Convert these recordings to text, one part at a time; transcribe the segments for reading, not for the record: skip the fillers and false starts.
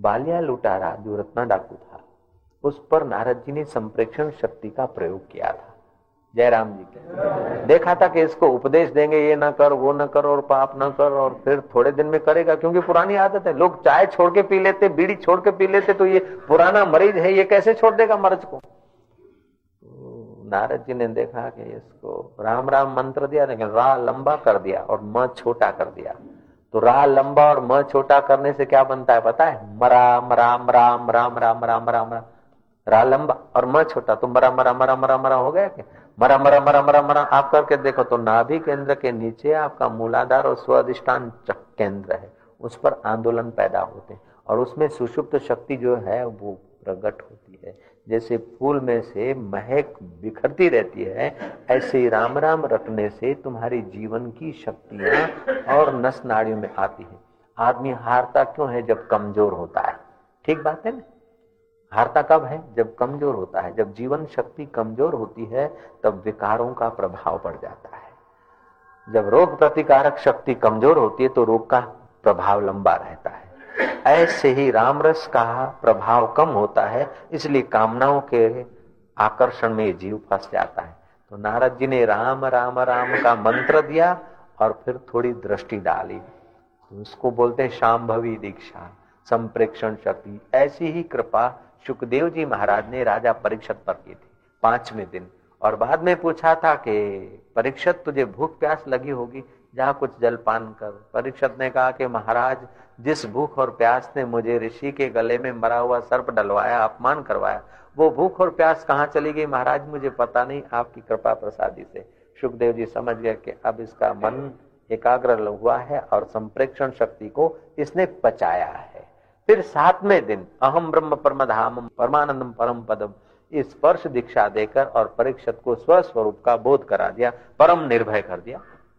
बालिया लुटारा जो रत्ना डाकू था, उस पर नारद जी ने संप्रेक्षण शक्ति का प्रयोग किया था। जयराम जी के देखा था कि इसको उपदेश देंगे, ये ना कर, वो ना कर और पाप ना कर, और फिर थोड़े दिन में करेगा, क्योंकि पुरानी आदत है। लोग चाय छोड़ के पी लेते, बीड़ी छोड़ के पी लेते, तो ये पुराना मरीज है, ये कैसे छोड़ देगा मर्ज को। तो नारद जी ने देखा कि इसको राम राम मंत्र दिया, लेकिन रा लंबा कर दिया और म छोटा कर दिया। तो रा लंबा और म छोटा करने से क्या बनता है पता है? मराम राम राम राम राम राम राम। रा लंबा और म छोटा, तो मरा मरा मरा मरा मरा हो गया क्या? मरा मरा मरा मरा मरा आप करके देखो तो नाभि केंद्र के नीचे आपका मूलाधार और स्वादिष्टान केंद्र है, उस पर आंदोलन पैदा होते हैं और उसमें सुषुप्त शक्ति जो है वो प्रकट होती है। जैसे फूल में से महक बिखरती रहती है, ऐसे ही राम राम रटने से तुम्हारी जीवन की शक्तियां और नस नाड़ियों में आती है। आदमी हारता क्यों है? जब कमजोर होता है। ठीक बात है ना? हारता कब है? जब कमजोर होता है। जब जीवन शक्ति कमजोर होती है तब विकारों का प्रभाव बढ़ जाता है। जब रोग प्रतिकारक शक्ति कमजोर होती है तो रोग का प्रभाव लंबा रहता है। ऐसे ही राम रस का प्रभाव कम होता है, इसलिए कामनाओं के आकर्षण में जीव फंस जाता है। तो नारद जी ने राम राम राम का मंत्र दिया और फिर थोड़ी दृष्टि डाली, तो उसको बोलते हैं शांभवी दीक्षा, संप्रेक्षण शक्ति। ऐसी ही कृपा सुखदेव जी महाराज ने राजा परीक्षित पर की थी 5वें दिन। और बाद में पूछा था कि परीक्षित तुझे भूख प्यास लगी होगी, जा कुछ जलपान कर। परीक्षित ने कहा कि महाराज, जिस भूख और प्यास ने मुझे ऋषि के गले में मरा हुआ सर्प डलवाया, अपमान करवाया, वो भूख और प्यास कहाँ चली गई महाराज? मुझे पता नहीं, आपकी कृपा प्रसादी से। सुखदेव जी समझ गए कि अब इसका मन एकाग्र हुआ है और संप्रेक्षण शक्ति को इसने पचाया है। फिर 7वें दिन अहम ब्रह्म परमधामम परमानंदम परम पदम, इस स्पर्श दीक्षा देकर और परीक्षित को स्वस्वरूप का बोध करा दिया, परम निर्भय कर दिया।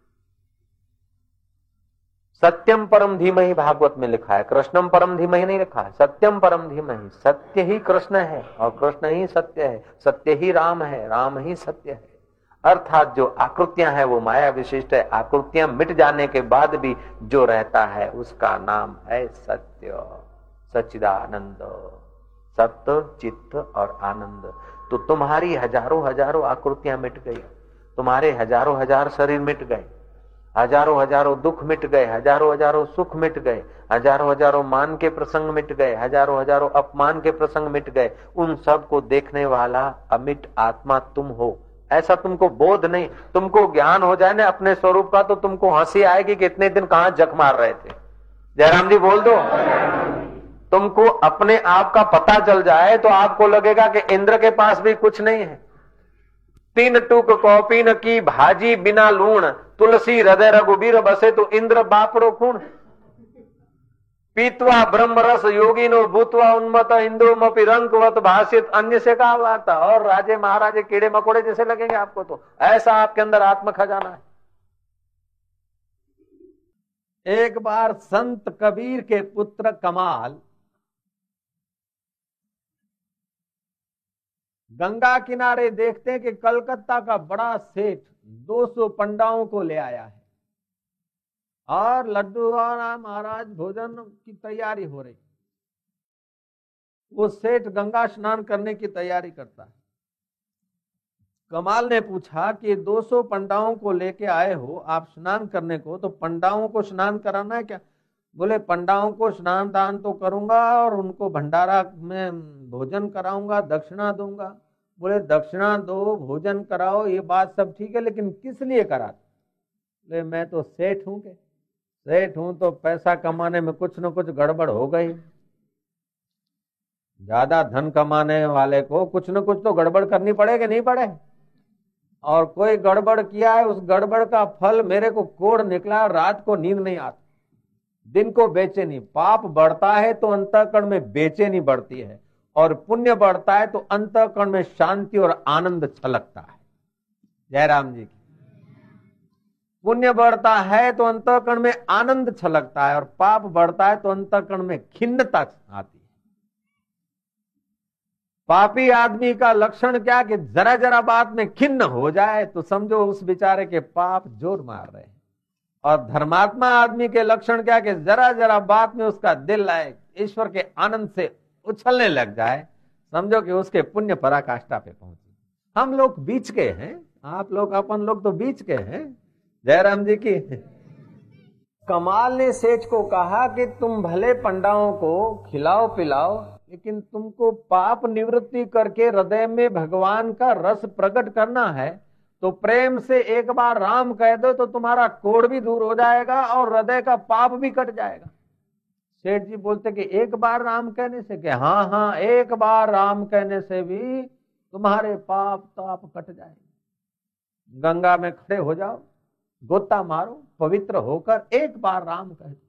सत्यम परम धीमहि भागवत में लिखा है, कृष्णम परम धीमहि नहीं लिखा है, सत्यम परम धीमहि। सत्य ही कृष्ण है और कृष्ण ही सत्य है, सत्य ही राम है, राम ही सत्य है। अर्थात जो आकृतियां हैं वो माया विशिष्ट है, आकृतियां मिट जाने के बाद भी जो रहता है उसका नाम है सत्य, सच्चिदानंद। सत्य, चित्त और आनंद। तो तुम्हारी हजारों हजारों आकृतियां मिट गई, तुम्हारे हजारों हजार शरीर मिट गए, हजारों हजारों दुख मिट गए, हजारों हजारों सुख मिट गए, हजारों हजारों मान के प्रसंग मिट गए, हजारों हजारों अपमान के प्रसंग मिट गए। उन सब को देखने वाला अमिट आत्मा तुम हो, ऐसा तुमको बोध नहीं। तुमको ज्ञान हो जाए ना अपने स्वरूप का तो तुमको हंसी आएगी कि इतने दिन कहां जख मार रहे थे। जयराम जी बोल दो। तुमको अपने आप का पता चल जाए तो आपको लगेगा कि इंद्र के पास भी कुछ नहीं है। 3 टूक कौपीन की भाजी बिना लूण, तुलसी हृदय रघुबीर बसे, तो इंद्र बापड़ो खूण। पीतवा ब्रह्म रस योगिनो भूतवा उन्मत इंदुमपि रंकवत भाषित, अन्य से कहा वार्ता। और राजे महाराजे कीड़े मकोड़े जैसे लगेंगे आपको, तो ऐसा आपके अंदर आत्म खजाना है। एक बार संत कबीर के पुत्र कमाल गंगा किनारे देखते हैं कि कलकत्ता का बड़ा सेठ 200 पंडाओं को ले आया है और लड्डू वाला महाराज भोजन की तैयारी हो रही। वो सेठ गंगा स्नान करने की तैयारी करता है। कमाल ने पूछा कि 200 पंडाओं को लेके आए हो आप स्नान करने को, तो पंडाओं को स्नान कराना है क्या? बोले पंडाओं को स्नान दान तो करूंगा और उनको भंडारा में भोजन कराऊंगा, दक्षिणा दूंगा। बोले दक्षिणा दो, भोजन कराओ, ये बात सब ठीक है, लेकिन किस लिए करा? बोले मैं तो सेठ हूं के, सेठ हूं तो पैसा कमाने में कुछ न कुछ गड़बड़ हो गई। ज्यादा धन कमाने वाले को कुछ न कुछ तो गड़बड़ करनी पड़ेगी, नहीं पड़े? और कोई गड़बड़ किया है, उस गड़बड़ का फल मेरे को कोढ़ निकला, रात को नींद नहीं आती, दिन को बेचैनी। पाप बढ़ता है तो अंतःकरण में बेचैनी बढ़ती है, और पुण्य बढ़ता है तो अंतःकरण में शांति और आनंद छलकता है। जयराम जी की। पुण्य बढ़ता है तो अंतःकरण में आनंद छलकता है, और पाप बढ़ता है तो अंतःकरण में खिन्नता आती है। पापी आदमी का लक्षण क्या कि जरा जरा बात में खिन्न हो जाए तो समझो उस बेचारे के पाप जोर मार रहे हैं। और धर्मात्मा आदमी के लक्षण क्या कि जरा जरा बात में उसका दिल आए, ईश्वर के आनंद से उछलने लग जाए, समझो कि उसके पुण्य पराकाष्ठा पे पहुंचे। हम लोग बीच के हैं, आप लोग अपन लोग तो बीच के हैं। जयराम जी की। कमाल ने सेठ को कहा कि तुम भले पंडाओं को खिलाओ पिलाओ, लेकिन तुमको पाप निवृत्ति करके हृदय में भगवान का रस प्रकट करना है, तो प्रेम से एक बार राम कह दो तो तुम्हारा कोढ़ भी दूर हो जाएगा और हृदय का पाप भी कट जाएगा। सेठ जी बोलते कि एक बार राम कहने से क्या? हाँ हाँ, एक बार राम कहने से भी तुम्हारे पाप ताप कट जाएंगे। गंगा में खड़े हो जाओ, गोता मारो, पवित्र होकर एक बार राम कह दो।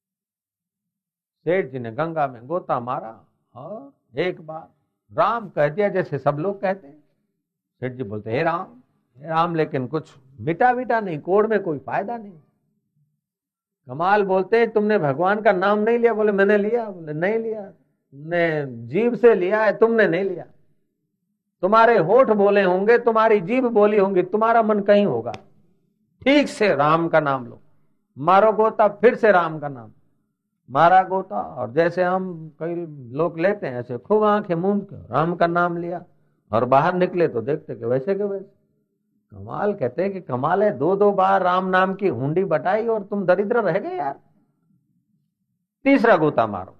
सेठ जी ने गंगा में गोता मारा और एक बार राम कह दिया, जैसे सब लोग कहते हैं। सेठ जी बोलते हे राम, लेकिन कुछ मिटा विटा नहीं, कोड़ में कोई फायदा नहीं। कमाल बोलते तुमने भगवान का नाम नहीं लिया। बोले मैंने लिया। बोले नहीं लिया, तुमने जीभ से लिया है, तुमने नहीं लिया। तुम्हारे होठ बोले होंगे, तुम्हारी जीभ बोली होंगी, तुम्हारा मन कहीं होगा। ठीक से राम का नाम लो, मारो गोता, फिर से राम का नाम मारा गोता, और जैसे हम कई लोग लेते हैं ऐसे खूब आंखें मूंद के राम का नाम लिया, और बाहर निकले तो देखते कि वैसे के वैसे। कमाल कहते हैं कि कमाल है, 2-2 बार राम नाम की हुंडी बटाई और तुम दरिद्र रह गए यार। तीसरा गोता मारो,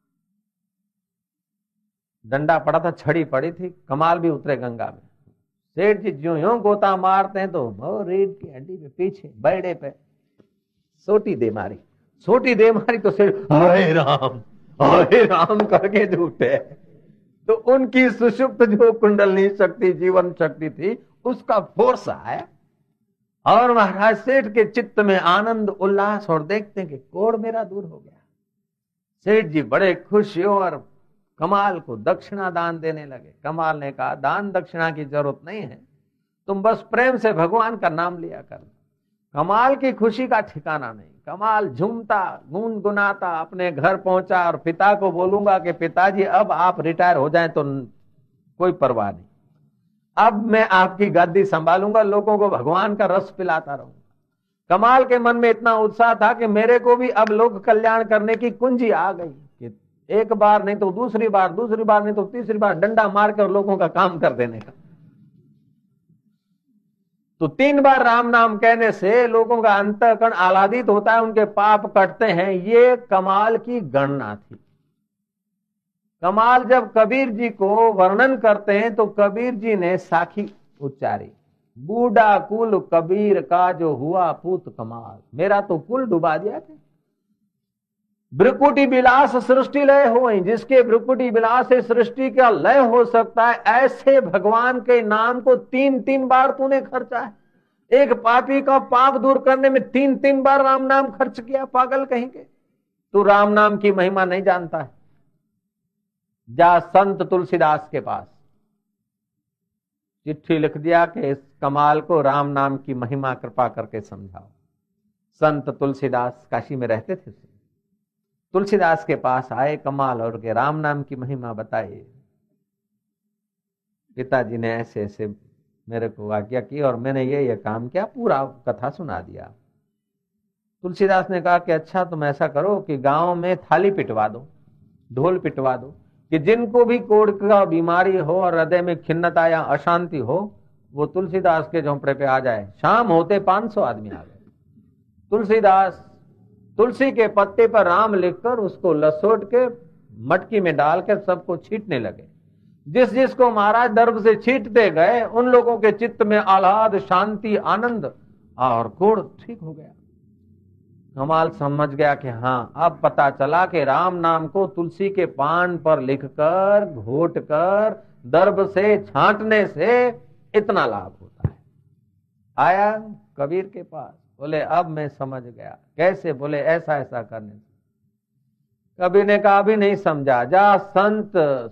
डंडा पड़ा था, छड़ी पड़ी थी, कमाल भी उतरे गंगा में। सेठ जी जो यूं गोता मारते हैं तो रीढ़ की हड्डी पे पीछे बैठे पे सोटी दे मारी तो सेठ हाय राम करके झूठे। तो उनकी सुषुप्त जो कुंडलनी शक्ति, जीवन शक्ति थी, उसका फोर्स आया और महाराज सेठ के चित्त में आनंद उल्लास, और देखते हैं कि कोढ़ मेरा दूर हो गया। सेठ जी बड़े खुश हो और कमाल को दक्षिणा दान देने लगे। कमाल ने कहा दान दक्षिणा की जरूरत नहीं है, तुम बस प्रेम से भगवान का नाम लिया कर। कमाल की खुशी का ठिकाना नहीं। कमाल झूमता गुनगुनाता अपने घर पहुंचा और पिता को बोलूंगा कि पिताजी अब आप रिटायर हो जाएं तो कोई परवाह नहीं, अब मैं आपकी गद्दी संभालूंगा, लोगों को भगवान का रस पिलाता रहूंगा। कमाल के मन में इतना उत्साह था कि मेरे को भी अब लोक कल्याण करने की कुंजी आ गई कि एक बार नहीं तो दूसरी बार नहीं तो तीसरी बार डंडा मारकर लोगों का काम कर देने का। तो 3 बार राम नाम कहने से लोगों का अंतःकरण आह्लादित होता है, उनके पाप कटते हैं। ये कमाल की गणना थी। कमाल जब कबीर जी को वर्णन करते हैं तो कबीर जी ने साखी उच्चारी, बूढ़ा कुल कबीर का जो हुआ पूत कमाल। मेरा तो कुल डुबा दिया था। भ्रुकुटी विलास सृष्टि लय हो, जिसके भ्रुकुटी विलास से सृष्टि का लय हो सकता है, ऐसे भगवान के नाम को 3-3 बार तूने खर्चा है। एक पापी का पाप दूर करने में 3-3 बार राम नाम खर्च किया। पागल कहीं के, तू राम नाम की महिमा नहीं जानता है। जा संत तुलसीदास के पास चिट्ठी लिख दिया कि इस कमाल को राम नाम की महिमा कृपा करके समझाओ। संत तुलसीदास काशी में रहते थे। तुलसीदास के पास आए कमाल और के राम नाम की महिमा बताई। पिताजी ने ऐसे ऐसे मेरे को आज्ञा की और मैंने ये काम किया, पूरा कथा सुना दिया। तुलसीदास ने कहा कि अच्छा तुम ऐसा करो कि गांव में थाली पिटवा दो, ढोल पिटवा दो, कि जिनको भी कोढ़ का बीमारी हो और हृदय में खिन्नता या अशांति हो, वो तुलसीदास के झोंपड़े पे आ जाए। शाम होते 500 आदमी आ गए। तुलसीदास तुलसी के पत्ते पर राम लिखकर उसको लसोट के मटकी में डालकर सबको छींटने लगे। जिस जिसको महाराज दर्भ से छींटते गए उन लोगों के चित्त में आह्लाद, शांति, आनंद और कोढ़ ठीक हो गया। कमाल समझ गया कि हाँ, अब पता चला कि राम नाम को तुलसी के पान पर लिखकर, घोटकर, दर्भ से छांटने से इतना लाभ होता है। आया कबीर के पास, बोले अब मैं समझ गया। कैसे? बोले ऐसा ऐसा करने से। कबीर ने कहा अभी नहीं समझा, जा संत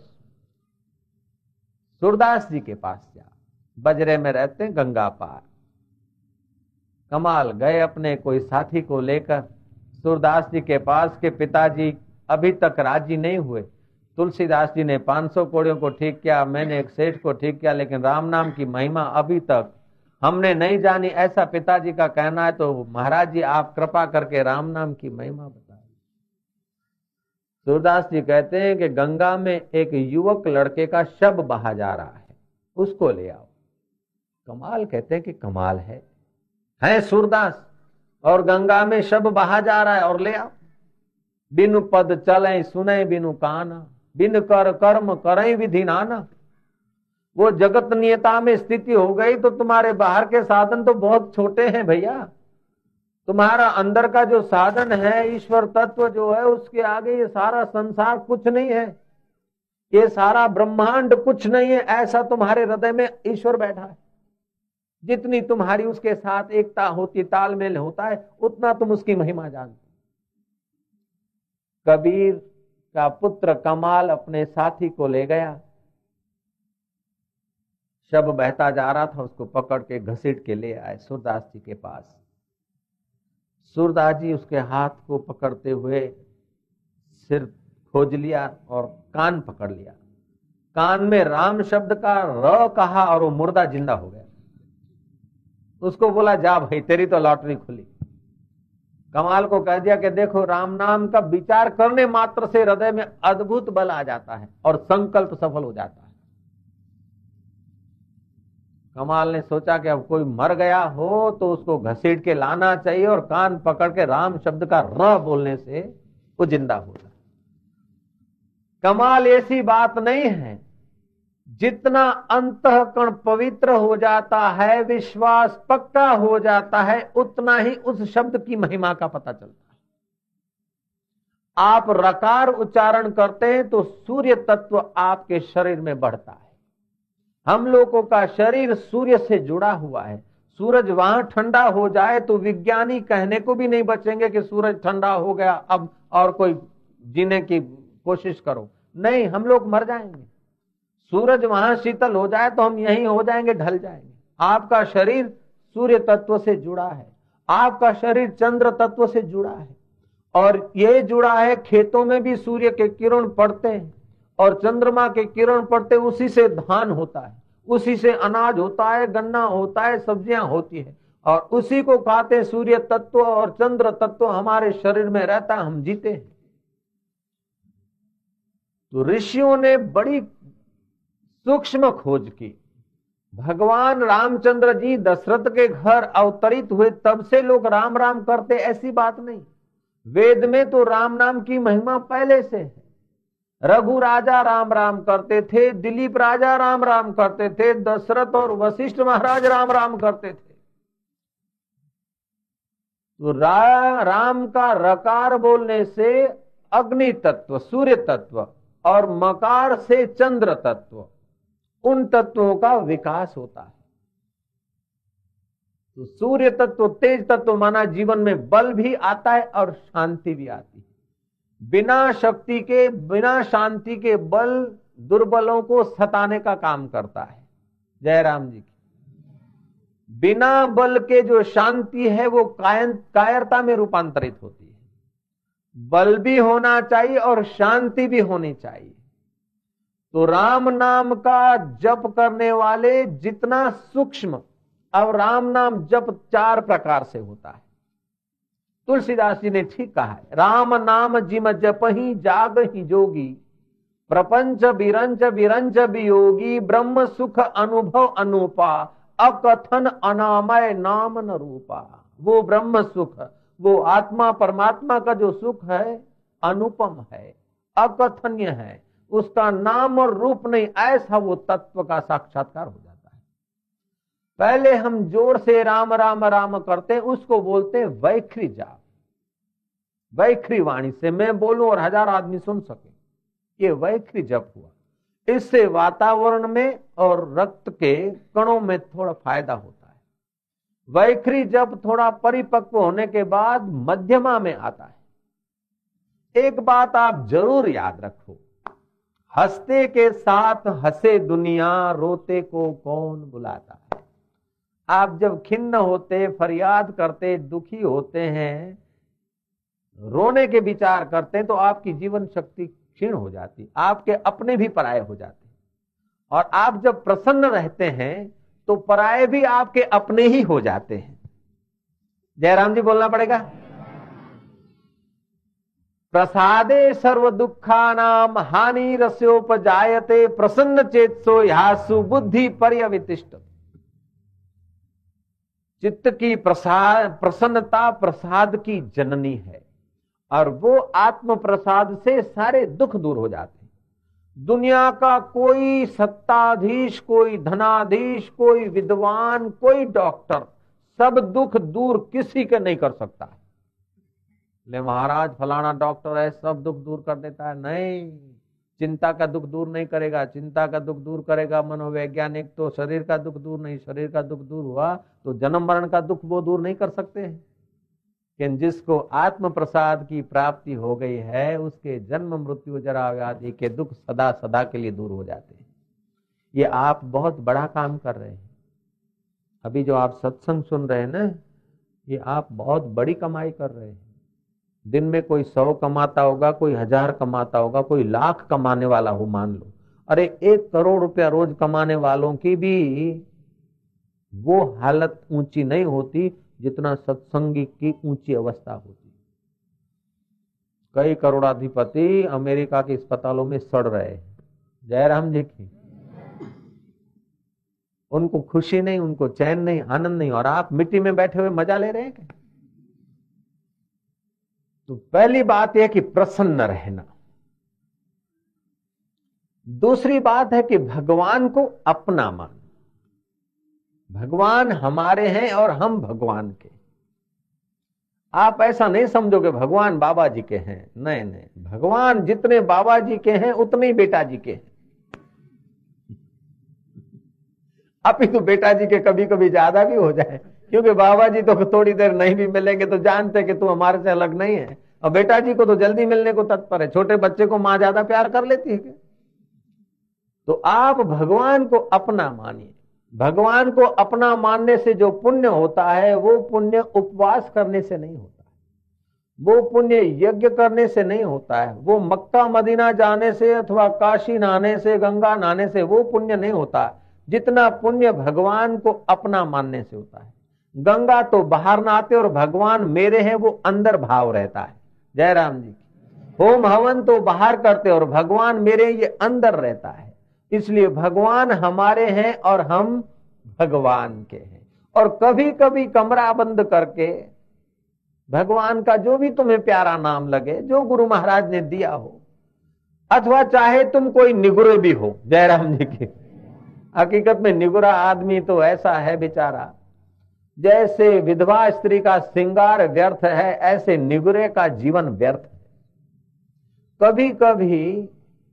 सूरदास जी के पास जा, बजरे में रहते हैं गंगा पार। कमाल गए अपने कोई साथी को लेकर सूरदास जी के पास के पिताजी अभी तक राजी नहीं हुए। तुलसीदास जी ने 500 कोड़ियों को ठीक किया, मैंने एक सेठ को ठीक किया, लेकिन राम नाम की महिमा अभी तक हमने नहीं जानी, ऐसा पिताजी का कहना है। तो महाराज जी आप कृपा करके राम नाम की महिमा बताएं। सूरदास जी कहते हैं कि गंगा में एक युवक लड़के का शव बहा जा रहा है, उसको ले आओ। कमाल, कहते हैं कि कमाल है सूरदास, और गंगा में शव बहा जा रहा है और ले आओ। बिनु पद चले सुने बिनु काना, बिन कर कर्म करें विधि नाना। वो जगत नियता में स्थिति हो गई तो तुम्हारे बाहर के साधन तो बहुत छोटे हैं भैया। तुम्हारा अंदर का जो साधन है, ईश्वर तत्व जो है, उसके आगे ये सारा संसार कुछ नहीं है, ये सारा ब्रह्मांड कुछ नहीं है। ऐसा तुम्हारे हृदय में ईश्वर बैठा है। जितनी तुम्हारी उसके साथ एकता होती, तालमेल होता है, उतना तुम उसकी महिमा जानते। कबीर का पुत्र कमाल अपने साथी को ले गया, शव बहता जा रहा था, उसको पकड़ के घसीट के ले आए सूरदास जी के पास। सूरदास जी उसके हाथ को पकड़ते हुए सिर खोज लिया और कान पकड़ लिया। कान में राम शब्द का र कहा और वो मुर्दा जिंदा हो गया। उसको बोला, जा भाई तेरी तो लॉटरी खुली। कमाल को कह दिया कि देखो, राम नाम का विचार करने मात्र से हृदय में अद्भुत बल आ जाता है और संकल्प सफल हो जाता है। कमाल ने सोचा कि अब कोई मर गया हो तो उसको घसीट के लाना चाहिए और कान पकड़ के राम शब्द का र बोलने से वो जिंदा हो जाए। कमाल ऐसी बात नहीं है, जितना अंतःकरण पवित्र हो जाता है, विश्वास पक्का हो जाता है, उतना ही उस शब्द की महिमा का पता चलता है। आप रकार उच्चारण करते हैं तो सूर्य तत्व आपके शरीर में बढ़ता है। हम लोगों का शरीर सूर्य से जुड़ा हुआ है। सूरज वहां ठंडा हो जाए तो विज्ञानी कहने को भी नहीं बचेंगे कि सूरज ठंडा हो गया अब और कोई जीने की कोशिश करो, नहीं, हम लोग मर जाएंगे। सूरज वहां शीतल हो जाए तो हम यहीं हो जाएंगे, ढल जाएंगे। आपका शरीर सूर्य तत्व से जुड़ा है, आपका शरीर चंद्र तत्व से जुड़ा है, और ये जुड़ा है। खेतों में भी सूर्य के किरण पड़ते हैं और चंद्रमा के किरण पड़ते, उसी से धान होता है, उसी से अनाज होता है, गन्ना होता है, सब्जियां होती है, और उसी को खाते हैं। सूर्य तत्व और चंद्र तत्व हमारे शरीर में रहता है, हम जीते हैं। तो ऋषियों ने बड़ी सूक्ष्म खोज की। भगवान रामचंद्र जी दशरथ के घर अवतरित हुए तब से लोग राम राम करते, ऐसी बात नहीं। वेद में तो राम नाम की महिमा पहले से है। रघु राजा राम राम करते थे, दिलीप राजा राम राम करते थे, दशरथ और वशिष्ठ महाराज राम राम करते थे। तो राम का रकार बोलने से अग्नि तत्व, सूर्य तत्व, और मकार से चंद्र तत्व, उन तत्वों का विकास होता है। तो सूर्य तत्व, तेज तत्व माना जीवन में बल भी आता है और शांति भी आती है। बिना शक्ति के, बिना शांति के बल दुर्बलों को सताने का काम करता है। जयराम जी की बिना बल के जो शांति है वो कायरता में रूपांतरित होती है। बल भी होना चाहिए और शांति भी होनी चाहिए। तो राम नाम का जप करने वाले जितना सूक्ष्म, अब राम नाम जप 4 प्रकार से होता है। तुलसीदास जी ने ठीक कहा है, राम नाम जिम जप ही जाग ही जोगी, प्रपंच बिरंच बिरंच वियोगी, ब्रह्म सुख अनुभव अनुपा, अकथन अनामय नाम न रूपा। वो ब्रह्म सुख, वो आत्मा परमात्मा का जो सुख है, अनुपम है, अकथनीय है, उसका नाम और रूप नहीं, ऐसा वो तत्व का साक्षात्कार हो जाता है। पहले हम जोर से राम राम राम करते, उसको बोलते हैं वैखरी जाप। वैखरी वाणी से मैं बोलूं और 1000 आदमी सुन सके, ये वैखरी जप हुआ। इससे वातावरण में और रक्त के कणों में थोड़ा फायदा होता है। वैखरी जप थोड़ा परिपक्व होने के बाद मध्यमा में आता है। एक बात आप जरूर याद रखो, हंसते के साथ हंसे दुनिया, रोते को कौन बुलाता है। आप जब खिन्न होते, फरियाद करते, दुखी होते हैं, रोने के विचार करते हैं, तो आपकी जीवन शक्ति क्षीण हो जाती, आपके अपने भी पराये हो जाते हैं। और आप जब प्रसन्न रहते हैं तो पराये भी आपके अपने ही हो जाते हैं। जयराम जी बोलना पड़ेगा। प्रसादे सर्व दुखानाम हानि रस्योपजायते प्रसन्न चेतसो यासु बुद्धि पर्यवितिष्ठ। चित्त की प्रसन्नता प्रसाद की जननी है और वो आत्म प्रसाद से सारे दुख दूर हो जाते हैं। दुनिया का कोई सत्ताधीश, कोई धनाधीश, कोई विद्वान, कोई डॉक्टर सब दुख दूर किसी के नहीं कर सकता है। ले महाराज फलाना डॉक्टर है सब दुख दूर कर देता है, नहीं, चिंता का दुख दूर नहीं करेगा। चिंता का दुख दूर करेगा मनोवैज्ञानिक तो शरीर का दुख दूर नहीं, शरीर का दुख दूर हुआ तो जन्म मरण का दुख वो दूर नहीं कर सकते हैं। कि जिसको आत्म प्रसाद की प्राप्ति हो गई है उसके जन्म मृत्यु जरा व्याधि के दुख सदा सदा के लिए दूर हो जाते हैं। ये आप बहुत बड़ा काम कर रहे हैं। अभी जो आप सत्संग सुन रहे हैं ना, ये आप बहुत बड़ी कमाई कर रहे हैं। दिन में कोई 100 कमाता होगा, कोई 1000 कमाता होगा, कोई लाख कमाने वाला हो मान लो। अरे 1 करोड़ रुपया रोज कमाने वालों की भी वो हालत ऊंची नहीं होती जितना सत्संगी की ऊंची अवस्था होती। कई करोड़ाधिपति अमेरिका के अस्पतालों में सड़ रहे हैं। जयराम जी की उनको खुशी नहीं, उनको चैन नहीं, आनंद नहीं, और आप मिट्टी में बैठे हुए मजा ले रहे हैं क्या? तो पहली बात यह कि प्रसन्न रहना। दूसरी बात है कि भगवान को अपना मान। भगवान हमारे हैं और हम भगवान के। आप ऐसा नहीं समझोगे भगवान बाबा जी के हैं, नहीं नहीं, भगवान जितने बाबा जी के हैं उतने ही बेटा जी के हैं। अभी तो बेटा जी के कभी कभी ज्यादा भी हो जाए, क्योंकि बाबा जी तो थोड़ी देर नहीं भी मिलेंगे तो जानते कि तू हमारे से अलग नहीं है, और बेटा जी को तो जल्दी मिलने को तत्पर है। छोटे बच्चे को मां ज्यादा प्यार कर लेती है क्या? तो आप भगवान को अपना मानिए। भगवान को अपना मानने से जो पुण्य होता है वो पुण्य उपवास करने से नहीं होता है, वो पुण्य यज्ञ करने से नहीं होता है, वो मक्का मदीना जाने से अथवा काशी नहाने से, गंगा नहाने से वो पुण्य नहीं होता है जितना पुण्य भगवान को अपना मानने से होता है। गंगा तो बाहर नहाते और भगवान मेरे हैं वो अंदर भाव रहता है। जयराम जी। होम हवन तो बाहर करते और भगवान मेरे ये अंदर रहता है। इसलिए भगवान हमारे हैं और हम भगवान के हैं। और कभी कभी कमरा बंद करके भगवान का जो भी तुम्हें प्यारा नाम लगे, जो गुरु महाराज ने दिया हो, अथवा चाहे तुम कोई निगुरे भी हो। जयराम जी की हकीकत में निगुरा आदमी तो ऐसा है बेचारा, जैसे विधवा स्त्री का श्रृंगार व्यर्थ है ऐसे निगुरे का जीवन व्यर्थ है। कभी कभी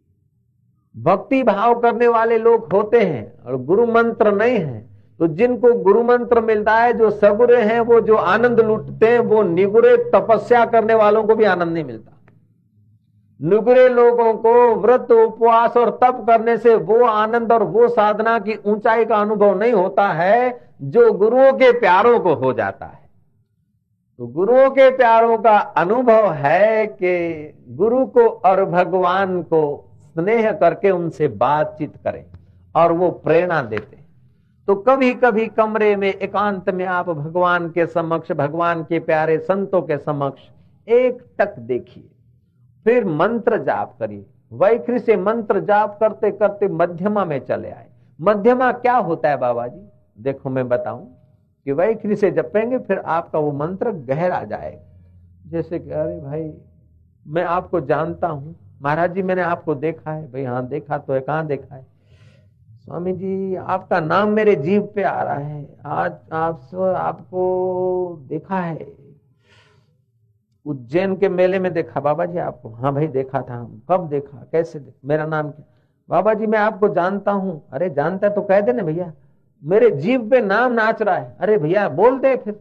भक्ति भाव करने वाले लोग होते हैं और गुरु मंत्र नहीं है, तो जिनको गुरु मंत्र मिलता है, जो सगुरे हैं, वो जो आनंद लूटते हैं, वो निगुरे तपस्या करने वालों को भी आनंद नहीं मिलता। निगुरे लोगों को व्रत उपवास और तप करने से वो आनंद और वो साधना की ऊंचाई का अनुभव नहीं होता है जो गुरुओं के प्यारों को हो जाता है। तो गुरुओं के प्यारों का अनुभव है कि गुरु को और भगवान को स्नेह करके उनसे बातचीत करें और वो प्रेरणा देते। तो कभी कभी कमरे में एकांत में आप भगवान के समक्ष, भगवान के प्यारे संतों के समक्ष एक टक देखिए, फिर मंत्र जाप करिए। वैखरी से मंत्र जाप करते करते मध्यमा में चले आए। मध्यमा क्या होता है बाबा जी? देखो मैं बताऊं कि वैखरी से जपेंगे फिर आपका वो मंत्र गहरा जाएगा। जैसे कि अरे भाई मैं आपको जानता हूं, महाराज जी मैंने आपको देखा है। भाई हाँ देखा तो है, कहाँ देखा है? स्वामी जी आपका नाम मेरे जीभ पे आ रहा है, आज आपको देखा है, उज्जैन के मेले में देखा। बाबा जी आपको? हाँ भाई देखा था। कब देखा, कैसे देखा? मेरा नाम क्या? बाबा जी मैं आपको जानता हूं। अरे जानता है तो कह दे ना भैया, मेरे जीभ पे नाम नाच रहा है। अरे भैया बोल दे फिर।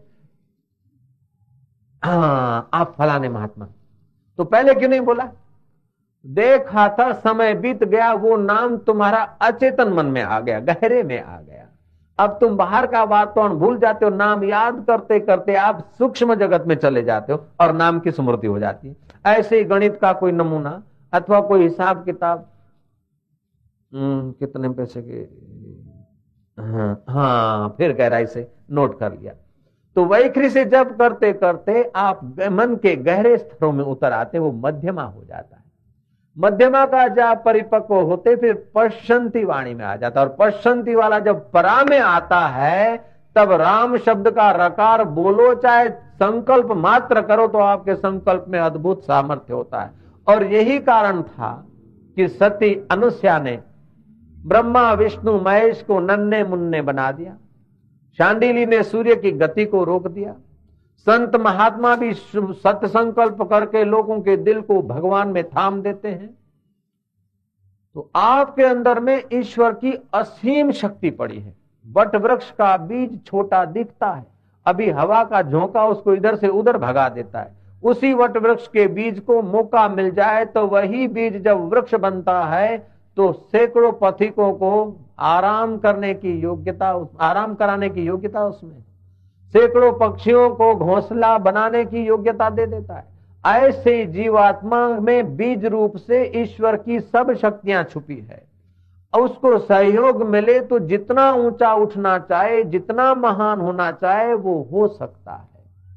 हाँ आप फलाने महात्मा, तो पहले क्यों नहीं बोला? देखा था, समय बीत गया, वो नाम तुम्हारा अचेतन मन में आ गया, गहरे में आ गया। अब तुम बाहर का वातावरण भूल जाते हो, नाम याद करते करते आप सूक्ष्म जगत में चले जाते हो और नाम की स्मृति हो जाती है। ऐसे ही गणित का कोई नमूना अथवा कोई हिसाब किताब, कितने पैसे के, हाँ फिर गहराई से नोट कर लिया। तो वैखरी से जब करते करते आप मन के गहरे स्तरों में उतर आते, वो मध्यमा हो जाता है। मध्यमा का जब परिपक्व होते फिर पश्चंती वाणी में आ जाता है, और पश्चंती वाला जब परा में आता है तब राम शब्द का रकार बोलो चाहे संकल्प मात्र करो तो आपके संकल्प में अद्भुत सामर्थ्य होता है। और यही कारण था कि सती अनुसया ने ब्रह्मा विष्णु महेश को नन्हे मुन्ने बना दिया, शांडिली ने सूर्य की गति को रोक दिया, संत महात्मा भी सत संकल्प करके लोगों के दिल को भगवान में थाम देते हैं। तो आपके अंदर में ईश्वर की असीम शक्ति पड़ी है। वट वृक्ष का बीज छोटा दिखता है, अभी हवा का झोंका उसको इधर से उधर भगा देता है। उसी वट वृक्ष के बीज को मौका मिल जाए तो वही बीज जब वृक्ष बनता है तो सैकड़ों पथिकों को आराम कराने की योग्यता उसमें, सैकड़ों पक्षियों को घोंसला बनाने की योग्यता दे देता है। ऐसे जीवात्मा में बीज रूप से ईश्वर की सब शक्तियां छुपी है। उसको सहयोग मिले तो जितना ऊंचा उठना चाहे, जितना महान होना चाहे वो हो सकता है।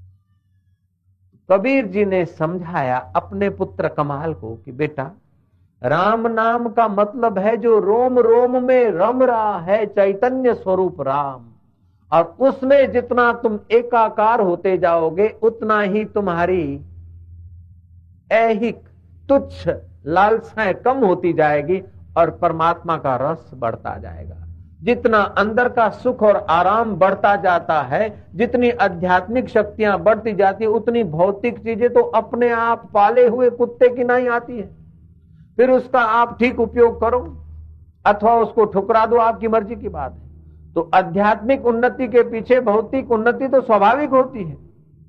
कबीर जी ने समझाया अपने पुत्र कमाल को कि बेटा, राम नाम का मतलब है जो रोम रोम में रम रहा है चैतन्य स्वरूप राम, और उसमें जितना तुम एकाकार होते जाओगे उतना ही तुम्हारी ऐहिक तुच्छ लालसाएं कम होती जाएगी और परमात्मा का रस बढ़ता जाएगा। जितना अंदर का सुख और आराम बढ़ता जाता है, जितनी आध्यात्मिक शक्तियां बढ़ती जाती है, उतनी भौतिक चीजें तो अपने आप पाले हुए कुत्ते की नहीं आती है। फिर उसका आप ठीक उपयोग करो अथवा उसको ठुकरा दो, आपकी मर्जी की बात है। तो आध्यात्मिक उन्नति के पीछे भौतिक उन्नति तो स्वाभाविक होती है।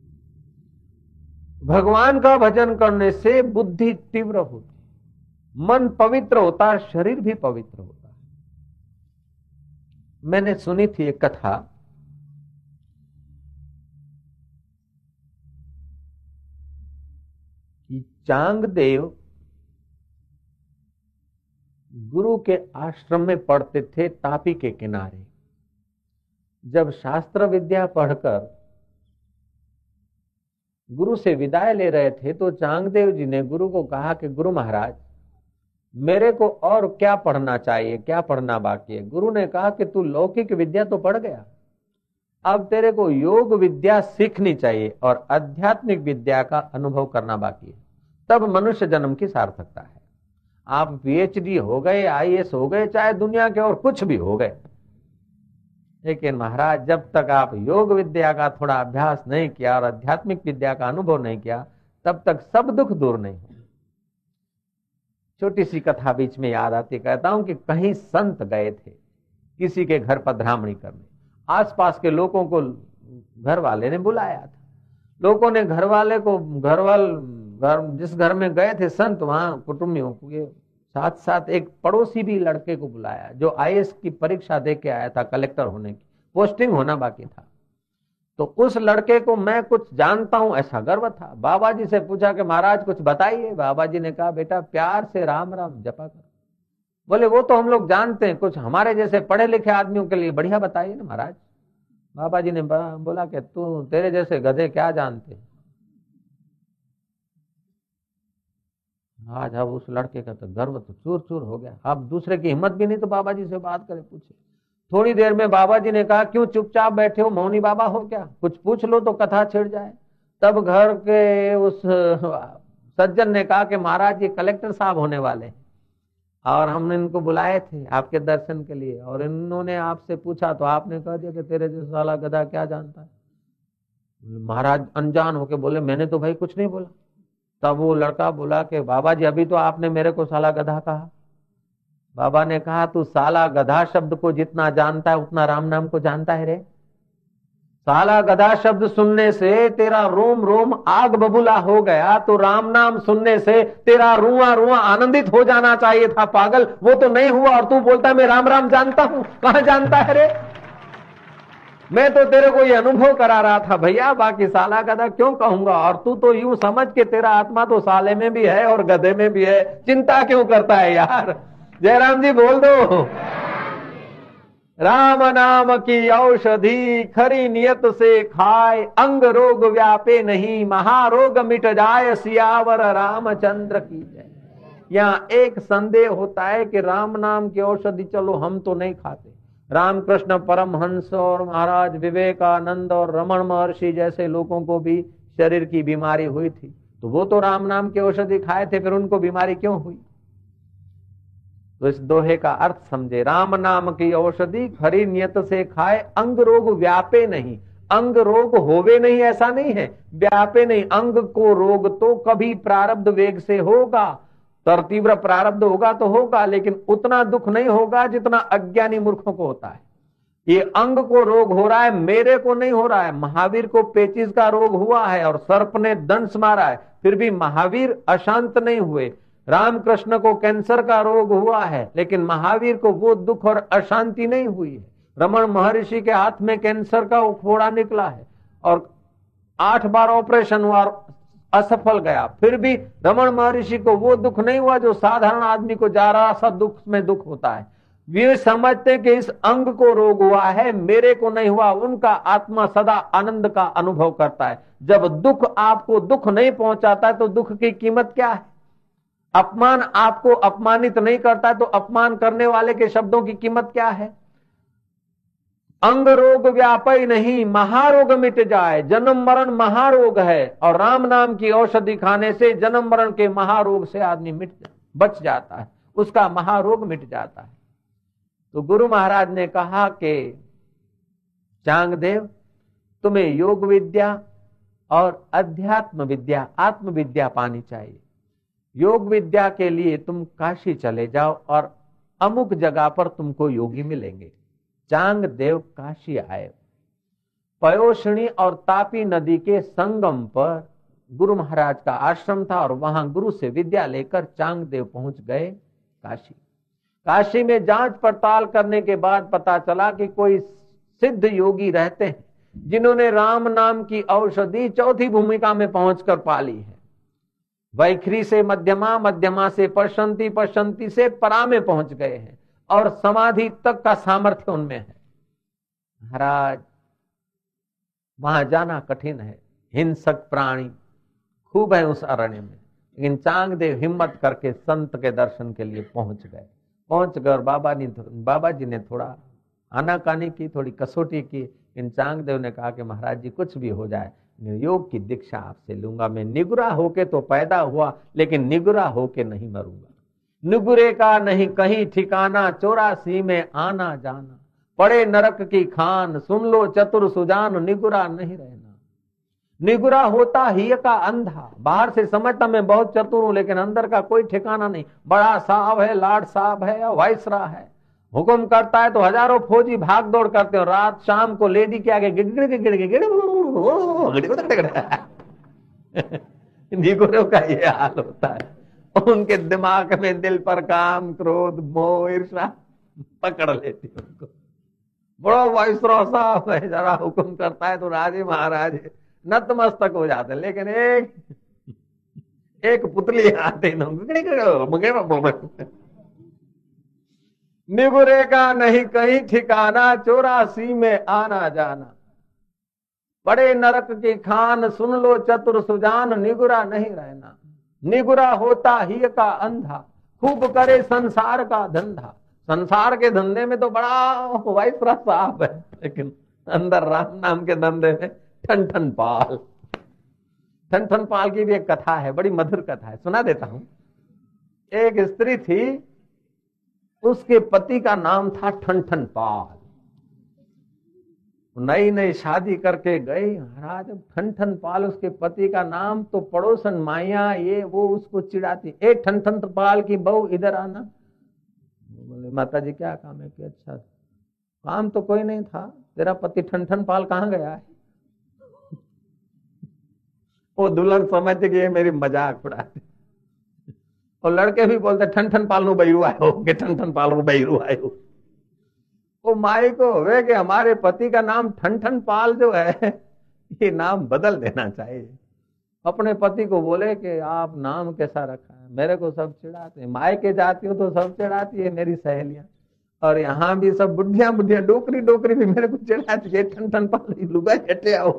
भगवान का भजन करने से बुद्धि तीव्र होती है, मन पवित्र होता है, शरीर भी पवित्र होता है। मैंने सुनी थी एक कथा, कि चांगदेव गुरु के आश्रम में पढ़ते थे तापी के किनारे। जब शास्त्र विद्या पढ़कर गुरु से विदाई ले रहे थे तो चांगदेव जी ने गुरु को कहा कि गुरु महाराज, मेरे को और क्या पढ़ना चाहिए, क्या पढ़ना बाकी है। गुरु ने कहा कि तू लौकिक विद्या तो पढ़ गया, अब तेरे को योग विद्या सीखनी चाहिए और आध्यात्मिक विद्या का अनुभव करना बाकी है, तब मनुष्य जन्म की सार्थकता है। आप पीएचडी हो गए, आईएएस हो गए, चाहे दुनिया के और कुछ भी हो गए, लेकिन महाराज जब तक आप योग विद्या का थोड़ा अभ्यास नहीं किया और आध्यात्मिक विद्या का अनुभव नहीं किया, तब तक सब दुख दूर नहीं हो। छोटी सी कथा बीच में याद आती, कहता हूं कि कहीं संत गए थे किसी के घर पधरामणी करने। आसपास के लोगों को घर वाले ने बुलाया था। लोगों ने जिस घर में गए थे संत, वहां कुटुंबियों के साथ साथ एक पड़ोसी भी लड़के को बुलाया जो आईएएस की परीक्षा दे के आया था, कलेक्टर होने की पोस्टिंग होना बाकी था। तो उस लड़के को मैं कुछ जानता हूं ऐसा गर्व था। बाबा जी से पूछा कि महाराज कुछ बताइए। बाबा जी ने कहा बेटा प्यार से राम राम जपा कर। बोले वो तो हम लोग जानते हैं, कुछ हमारे जैसे पढ़े लिखे आदमियों के लिए बढ़िया बताइए ना महाराज। बाबा जी ने बोला कि तू तेरे जैसे गधे क्या जानते हैं। आज अब उस लड़के का तो गर्व तो चूर चूर हो गया। अब दूसरे की हिम्मत भी नहीं तो बाबा जी से बात करे, पूछे। थोड़ी देर में बाबा जी ने कहा क्यों चुपचाप बैठे हो, मौनी बाबा हो क्या, कुछ पूछ लो तो कथा छिड़ जाए। तब घर के उस सज्जन ने कहा कि महाराज ये कलेक्टर साहब होने वाले हैं और हमने इनको बुलाए थे आपके दर्शन के लिए, और इन्होंने आपसे पूछा तो आपने कह दिया कि तेरे जैसा साला गधा क्या जानता है। महाराज अनजान होके बोले मैंने तो भाई कुछ नहीं बोला। तब वो लड़का बोला कि बाबा जी अभी तो आपने मेरे को साला गधा कहा। बाबा ने कहा तू साला गधा शब्द को जितना जानता है उतना राम नाम को जानता है रे। साला गधा शब्द सुनने से तेरा रोम रोम आग बबूला हो गया, तो राम नाम सुनने से तेरा रुआ रुआ आनंदित हो जाना चाहिए था पागल, वो तो नहीं हुआ और तू बोलता मैं राम राम जानता हूं। कहां जानता है रे, मैं तो तेरे को ये अनुभव करा रहा था भैया, बाकी साला गधा क्यों कहूंगा। और तू तो यूं समझ के तेरा आत्मा तो साले में भी है और गधे में भी है, चिंता क्यों करता है यार। जयराम जी बोल दो। राम नाम की औषधि खरी नियत से खाए, अंग रोग व्यापे नहीं, महारोग मिट जाए, सियावर रामचंद्र की जय। यहाँ एक संदेह होता है कि राम नाम की औषधि चलो हम तो नहीं खाते। रामकृष्ण परमहंस और महाराज विवेकानंद और रमण महर्षि जैसे लोगों को भी शरीर की बीमारी हुई थी, तो वो तो राम नाम की औषधि खाए थे, फिर उनको बीमारी क्यों हुई? तो इस दोहे का अर्थ समझे, राम नाम की औषधि खरी नियत से खाए, अंग रोग व्यापे नहीं। अंग रोग होवे नहीं ऐसा नहीं है, व्यापे नहीं। अंग को रोग तो कभी प्रारब्ध वेग से होगा, तर तीव्र प्रारब्ध होगा तो होगा, लेकिन उतना दुख नहीं होगा जितना अज्ञानी मूर्खों को होता है। ये अंग को रोग हो रहा है, मेरे को नहीं हो रहा है। महावीर को पेचिस का रोग हुआ है और सर्प ने दंश मारा है, फिर भी महावीर अशांत नहीं हुए। रामकृष्ण को कैंसर का रोग हुआ है, लेकिन महावीर को वो दुख और अशांति नहीं हुई है। रमण महर्षि के हाथ में कैंसर का उखोड़ा निकला है और 8 बार ऑपरेशन हुआ, असफल गया, फिर भी रमण महर्षि को वो दुख नहीं हुआ जो साधारण आदमी को जरा सा दुख में दुख होता है। वे समझते कि इस अंग को रोग हुआ है, मेरे को नहीं हुआ। उनका आत्मा सदा आनंद का अनुभव करता है। जब दुख आपको दुख नहीं पहुंचाता है तो दुख की कीमत क्या है? अपमान आपको अपमानित नहीं करता तो अपमान करने वाले के शब्दों की कीमत क्या है? अंग रोग व्यापी नहीं, महारोग मिट जाए। जन्म मरण महारोग है और राम नाम की औषधि खाने से जन्म मरण के महारोग से आदमी बच जाता है, उसका महारोग मिट जाता है। तो गुरु महाराज ने कहा कि चांगदेव, तुम्हें योग विद्या और अध्यात्म विद्या, आत्म विद्या पानी चाहिए। योग विद्या के लिए तुम काशी चले जाओ और अमुक जगह पर तुमको योगी मिलेंगे। चांगदेव काशी आए। पयोषणी और तापी नदी के संगम पर गुरु महाराज का आश्रम था और वहां गुरु से विद्या लेकर चांगदेव पहुंच गए काशी। काशी में जांच पड़ताल करने के बाद पता चला कि कोई सिद्ध योगी रहते हैं जिन्होंने राम नाम की औषधि चौथी भूमिका में पहुंचकर पाली है। वैखरी से मध्यमा, मध्यमा से पश्चंती, पश्चंती से परा में पहुंच गए हैं और समाधि तक का सामर्थ्य उनमें है। महाराज, वहां जाना कठिन है, हिंसक प्राणी खूब है उस अरण्य में, लेकिन चांगदेव हिम्मत करके संत के दर्शन के लिए पहुंच गए। पहुंच गए और बाबा जी ने थोड़ा आनाकानी की, थोड़ी कसौटी की। इन चांगदेव ने कहा कि महाराज जी कुछ भी हो जाए, योग की दीक्षा आपसे लूंगा। मैं निगुरा होके तो पैदा हुआ, लेकिन निगुरा होके नहीं मरूंगा। निगुरे का नहीं कहीं ठिकाना, 84 में आना जाना। पड़े नरक की खान, सुन लो चतुर सुजान, निगुरा नहीं रहना। निगुरा होता ही का अंधा। बाहर से समझता मैं बहुत चतुर हूं, लेकिन अंदर का कोई ठिकाना नहीं। बड़ा साहब है, लाड साहब है, वाइसरा है, हुक्म करता है तो हजारों फौजी भाग दौड़ करते हो। रात शाम को लेडी के आगे गिड़गिड़ निगुरों का ये हाल होता है। उनके दिमाग में दिल पर काम, क्रोध, मोह, ईर्ष्या पकड़ लेती है उनको। बड़ा वाइसरा साहब है, जरा हुक्म करता है तो राजे महाराज नतमस्तक हो जाते, लेकिन एक पुतली आते निगुरे का नहीं कहीं ठिकाना, 84 में आना जाना। बड़े नरक की खान, सुन लो चतुर सुजान, निगुरा नहीं रहना। निगुरा होता ही का अंधा, खूब करे संसार का धंधा। संसार के धंधे में तो बड़ा वाइसरा साहब है, लेकिन अंदर राम नाम के धंधे में ठन ठन पाल। ठन ठन पाल की भी एक कथा है, बड़ी मधुर कथा है, सुना देता हूं। एक स्त्री थी, उसके पति का नाम था ठन ठन पाल। नई नई शादी करके गई महाराज। ठन ठन पाल उसके पति का नाम, तो पड़ोसन माया ये वो उसको चिढ़ाती, ए ठन ठन पाल की बहू इधर आना। बोले माता जी क्या काम है? कि अच्छा काम तो कोई नहीं था, तेरा पति ठन ठन पाल कहाँ गया है? वो दुल्हन समझते कि ये मेरी मजाक उड़ाती। और लड़के भी बोलते ठन ठन पाल नु बहिरू आयो, कि ठन ठन पाल नु बहिरू आयो। वो माई को हुए कि हमारे पति का नाम ठन ठन पाल जो है, ये नाम बदल देना चाहिए। अपने पति को बोले कि आप नाम कैसा रखा है? मेरे को सब चिढ़ाते हैं, माई के जाती हो तो सब चिढ़ाती है मेरी सहेलियां। और यहाँ भी सब बुढ़िया बुढ़िया डोकरी डोकरी भी मेरे को चिढ़ाती, ठन ठन पाली लुगा हटे आओ,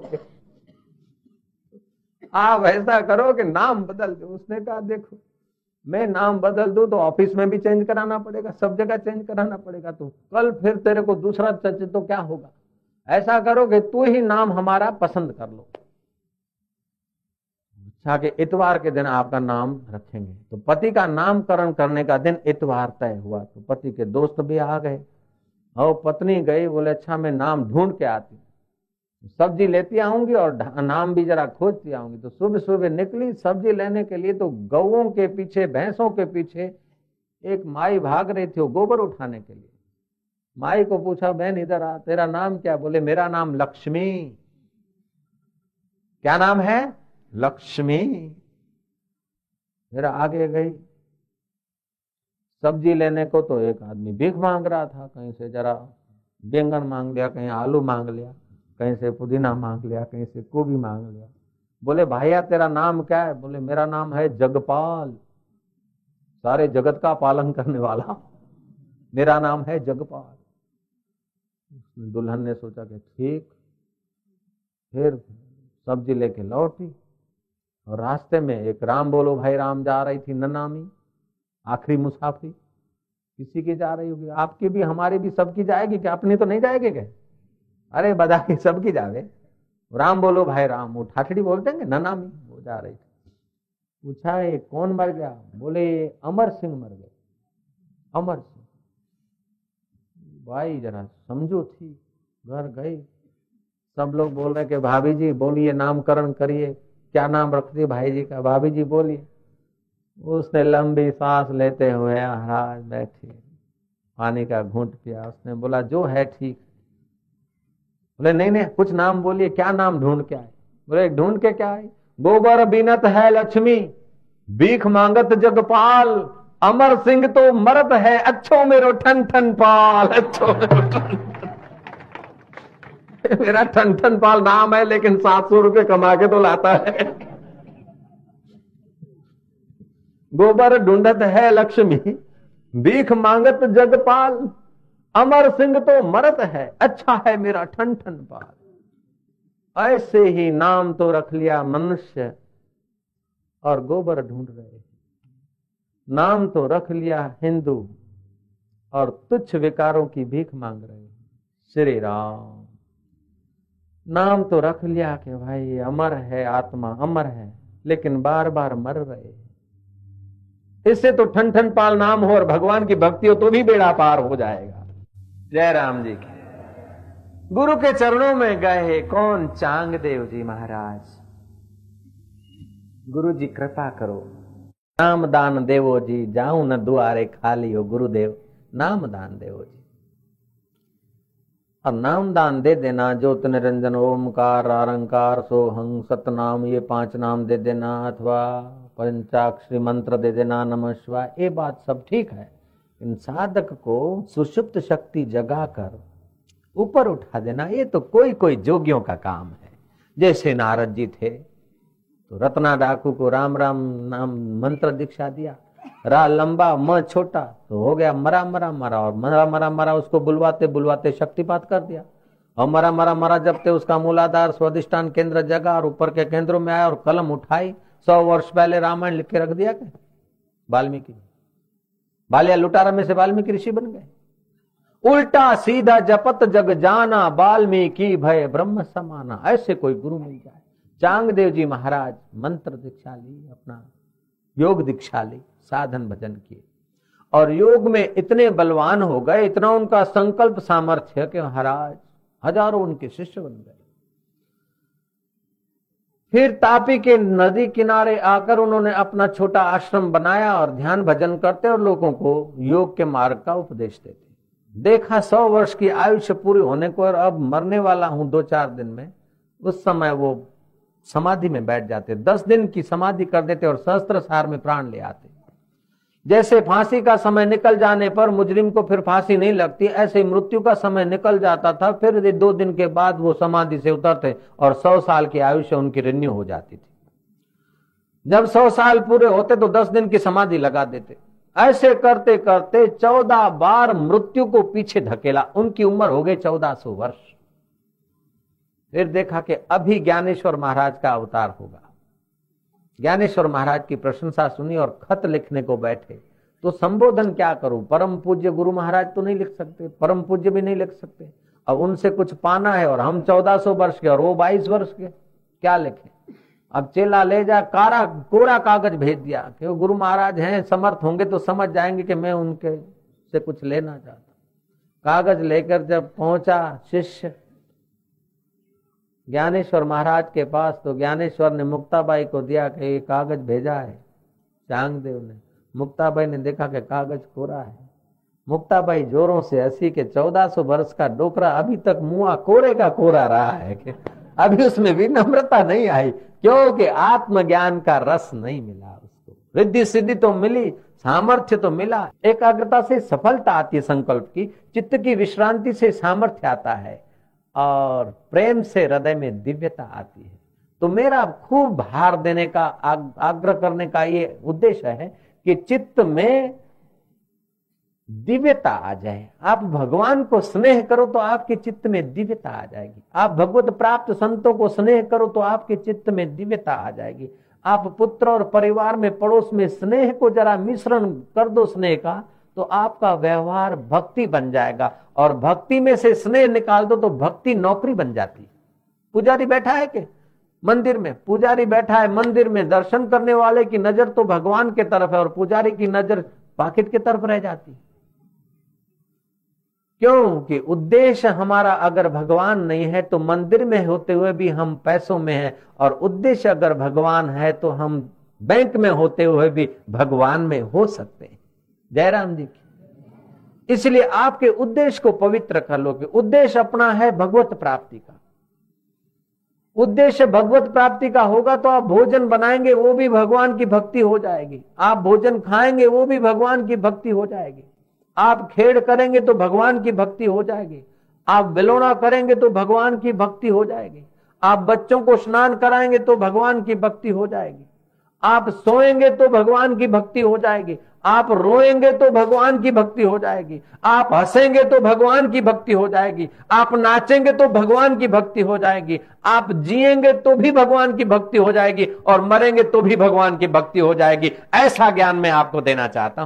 आप ऐसा करो कि नाम बदल दो। उसने कहा देखो मैं नाम बदल दूं तो ऑफिस में भी चेंज कराना पड़ेगा, सब जगह चेंज कराना पड़ेगा, तो कल फिर तेरे को दूसरा चाहिए तो क्या होगा। ऐसा करो कि तू ही नाम हमारा पसंद कर लो। अच्छा कि इतवार के दिन आपका नाम रखेंगे। तो पति का नामकरण करने का दिन इतवार तय हुआ। तो पति के दोस्त भी आ गए और पत्नी गई, बोले अच्छा मैं नाम ढूंढ के आती, सब्जी लेती आऊंगी और नाम भी जरा खोजती आऊंगी। तो सुबह सुबह निकली सब्जी लेने के लिए, तो गौओं के पीछे भैंसों के पीछे एक माई भाग रही थी वो गोबर उठाने के लिए। माई को पूछा बहन इधर आ, तेरा नाम क्या? बोले मेरा नाम लक्ष्मी। क्या नाम है? लक्ष्मी। फिर आगे गई सब्जी लेने को, तो एक आदमी भीख मांग रहा था, कहीं से जरा बैंगन मांग लिया, कहीं आलू मांग लिया, कहीं से पुदीना मांग लिया, कहीं से गोभी मांग लिया। बोले भाइया तेरा नाम क्या है? बोले मेरा नाम है जगपाल, सारे जगत का पालन करने वाला मेरा नाम है जगपाल। दुल्हन ने सोचा कि ठीक। फिर सब्जी लेके लौटी और रास्ते में एक राम बोलो भाई राम जा रही थी, ननामी आखिरी मुसाफिर, किसी की जा रही होगी, आपकी भी हमारी भी सबकी जाएगी क्या? अपनी तो नहीं जाएगी क्या? अरे बदा की सबकी जावे। राम बोलो भाई राम, वो ठाठड़ी बोलते हैं ननामी, वो जा रही थी। पूछा ये कौन मर गया? बोले अमर सिंह मर गए। अमर सिंह। भाई जरा समझो थी, घर गई, सब लोग बोल रहे कि भाभी जी बोलिए नामकरण करिए, क्या नाम रखती भाई जी का? भाभी जी बोलिए। उसने लंबी सांस लेते हुए महाराज बैठी, पानी का घूंट पिया। उसने बोला जो है ठीक। बोले नहीं नहीं कुछ नाम बोलिए, क्या नाम ढूंढ के आए? बोले ढूंढ के क्या आए? गोबर बीनत है लक्ष्मी, भीख मांगत जगपाल, अमर सिंह तो मरत है, अच्छो मेरो ठन ठन पाल, अच्छो मेरो ठन मेरा ठन ठन पाल नाम है, लेकिन 700 रुपये कमा के तो लाता है। गोबर ढूंढत है लक्ष्मी, भीख मांगत जगपाल, अमर सिंह तो मरत है, अच्छा है मेरा ठन ठन पाल। ऐसे ही नाम तो रख लिया मनुष्य और गोबर ढूंढ रहे। नाम तो रख लिया हिंदू और तुच्छ विकारों की भीख मांग रहे। श्री राम। नाम तो रख लिया कि भाई अमर है, आत्मा अमर है, लेकिन बार बार मर रहे। इससे तो ठन ठन पाल नाम हो और भगवान की भक्ति हो तो भी बेड़ा पार हो जाएगा। जय राम जी की। गुरु के चरणों में गए कौन? चांगदेव जी महाराज। गुरु जी कृपा करो, नाम दान देवो जी, जाऊं न दुआरे खाली हो गुरुदेव, नाम दान देवो जी। और नाम दान दे देना, ज्योत निरंजन ओमकार आरंकार सोहं सतनाम, ये 5 नाम दे देना, अथवा पंचाक्षरी मंत्र दे देना, नमः शिवाय, ये बात सब ठीक है। इन साधक को सुषुप्त शक्ति जगाकर ऊपर उठा देना, ये तो कोई कोई जोगियों का काम है। जैसे नारद जी थे तो रत्ना डाकू को राम राम नाम मंत्र दीक्षा दिया, रा लंबा म छोटा तो हो गया मरा मरा मरा, और मरा मरा मरा उसको बुलवाते बुलवाते शक्तिपात कर दिया। और मरा मरा मरा जब ते उसका मूलाधार स्वादिष्टान केंद्र जगा और ऊपर के केंद्रों में आया और कलम उठाई। 100 वर्ष पहले रामायण लिख के रख दिया क्या वाल्मीकि? बालिया लुटारा में से वाल्मीकि ऋषि बन गए। उल्टा सीधा जपत जग जाना, वाल्मीकि भय ब्रह्म समाना। ऐसे कोई गुरु मिल जाए। चांगदेव जी महाराज मंत्र दीक्षा ली, अपना योग दीक्षा ली, साधन भजन किए और योग में इतने बलवान हो गए, इतना उनका संकल्प सामर्थ्य कि महाराज हजारों उनके शिष्य बन गए। फिर तापी के नदी किनारे आकर उन्होंने अपना छोटा आश्रम बनाया और ध्यान भजन करते और लोगों को योग के मार्ग का उपदेश देते। देखा 100 वर्ष की आयुष्य पूरी होने को और अब मरने वाला हूं 2-4 दिन में, उस समय वो समाधि में बैठ जाते, 10 दिन की समाधि कर देते और सहस्त्रसार में प्राण ले आते। जैसे फांसी का समय निकल जाने पर मुजरिम को फिर फांसी नहीं लगती, ऐसे मृत्यु का समय निकल जाता था, फिर 2 दिन के बाद वो समाधि से उतरते और 100 साल की आयुष्य उनकी रिन्यू हो जाती थी। जब 100 साल पूरे होते तो 10 दिन की समाधि लगा देते। ऐसे करते करते 14 बार मृत्यु को पीछे धकेला। उनकी उम्र हो गई 1400 वर्ष। फिर देखा कि अभी ज्ञानेश्वर महाराज का अवतार होगा। ज्ञानेश्वर महाराज की प्रशंसा सुनी और खत लिखने को बैठे। तो संबोधन क्या करूं, परम पूज्य गुरु महाराज तो नहीं लिख सकते, परम पूज्य भी नहीं लिख सकते। अब उनसे कुछ पाना है और हम 1400 वर्ष के और वो 22 वर्ष के, क्या लिखे। अब चेला ले जा कोरा कागज भेज दिया कि वो गुरु महाराज हैं, समर्थ होंगे तो समझ जाएंगे कि मैं उनके से कुछ लेना चाहता। कागज लेकर जब पहुंचा शिष्य ज्ञानेश्वर महाराज के पास, तो ज्ञानेश्वर ने मुक्ताबाई को दिया कि ये कागज भेजा है चांगदेव ने। मुक्ताबाई ने देखा कि कागज कोरा है। मुक्ताबाई जोरों से हंसी के 1400 वर्ष का डोकरा अभी तक मुआ कोरे का कोरा रहा है कि अभी उसमें विनम्रता नहीं आई, क्योंकि आत्मज्ञान का रस नहीं मिला उसको। रिद्धि सिद्धि तो मिली, सामर्थ्य तो मिला, एकाग्रता से सफलता आती है संकल्प की, चित्त की विश्रांति से सामर्थ्य आता है और प्रेम से हृदय में दिव्यता आती है। तो मेरा खूब भार देने का आग्रह करने का ये उद्देश्य है कि चित्त में दिव्यता आ जाए। आप भगवान को स्नेह करो तो आपके चित्त में दिव्यता आ जाएगी। आप भगवत प्राप्त संतों को स्नेह करो तो आपके चित्त में दिव्यता आ जाएगी। आप पुत्र और परिवार में पड़ोस में स्नेह को जरा मिश्रण कर दो स्नेह का, तो आपका व्यवहार भक्ति बन जाएगा। और भक्ति में से स्नेह निकाल दो तो भक्ति नौकरी बन जाती। पुजारी बैठा है कि मंदिर में, पुजारी बैठा है मंदिर में, दर्शन करने वाले की नजर तो भगवान के तरफ है और पुजारी की नजर पाकिट की तरफ रह जाती। क्योंकि उद्देश्य हमारा अगर भगवान नहीं है तो मंदिर में होते हुए भी हम पैसों में हैं, और उद्देश्य अगर भगवान है तो हम बैंक में होते हुए भी भगवान में हो सकते हैं। जयराम जी की। इसलिए आपके उद्देश्य को पवित्र कर लो कि उद्देश्य अपना है भगवत प्राप्ति का। उद्देश्य भगवत प्राप्ति का होगा तो आप भोजन बनाएंगे वो भी भगवान की भक्ति हो जाएगी, आप भोजन खाएंगे वो भी भगवान की भक्ति हो जाएगी, आप खेड़ करेंगे तो भगवान की भक्ति हो जाएगी, आप बिलोना करेंगे तो भगवान की भक्ति हो जाएगी, आप बच्चों को स्नान कराएंगे तो भगवान की भक्ति हो जाएगी, आप सोएंगे तो भगवान की भक्ति हो जाएगी, आप रोएंगे तो भगवान की भक्ति हो जाएगी, आप हंसेंगे तो भगवान की भक्ति हो जाएगी, आप नाचेंगे तो भगवान की भक्ति हो जाएगी, आप जिएंगे तो भी भगवान की भक्ति हो जाएगी और मरेंगे तो भी भगवान की भक्ति हो जाएगी। ऐसा ज्ञान मैं आपको देना चाहता हूं।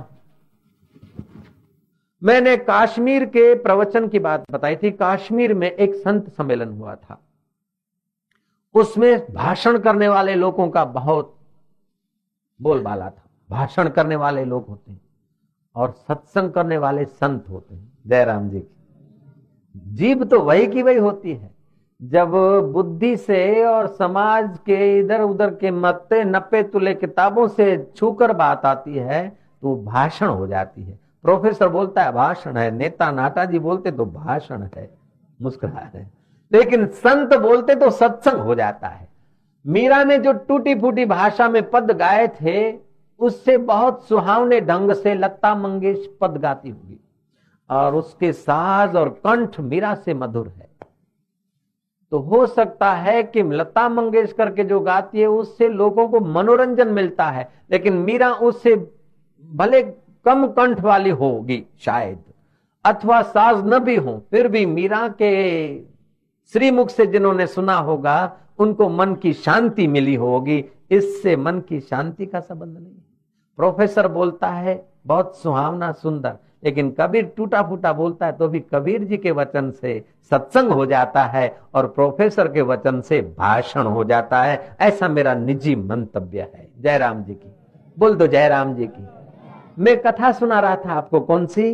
मैंने कश्मीर के प्रवचन की बात बताई थी। कश्मीर में एक संत सम्मेलन हुआ था, उसमें भाषण करने वाले लोगों का बहुत बोलबाला था। भाषण करने वाले लोग होते हैं और सत्संग करने वाले संत होते हैं। जयराम जी की जीभ तो वही की वही होती है। जब बुद्धि से और समाज के इधर उधर के मत्ते नप्पे तुले किताबों से छूकर बात आती है तो भाषण हो जाती है। प्रोफेसर बोलता है भाषण है, नेता नाटाजी बोलते तो भाषण है, मुस्कुरा रहे, लेकिन संत बोलते तो सत्संग हो जाता है। मीरा ने जो टूटी फूटी भाषा में पद गाए थे उससे बहुत सुहावने ढंग से लता मंगेश पद गाती होगी और उसके साज और कंठ मीरा से मधुर है। तो हो सकता है कि लता मंगेशकर के जो गाती है उससे लोगों को मनोरंजन मिलता है, लेकिन मीरा उससे भले कम कंठ वाली होगी शायद, अथवा साज न भी हो, फिर भी मीरा के श्रीमुख से जिन्होंने सुना होगा उनको मन की शांति मिली होगी। इससे मन की शांति का संबंध नहीं। प्रोफेसर बोलता है बहुत सुहावना सुंदर, लेकिन कबीर टूटा फूटा बोलता है तो भी कबीर जी के वचन से सत्संग हो जाता है और प्रोफेसर के वचन से भाषण हो जाता है। ऐसा मेरा निजी मंतव्य है। जयराम जी की बोल दो, जयराम जी की। मैं कथा सुना रहा था आपको, कौन सी?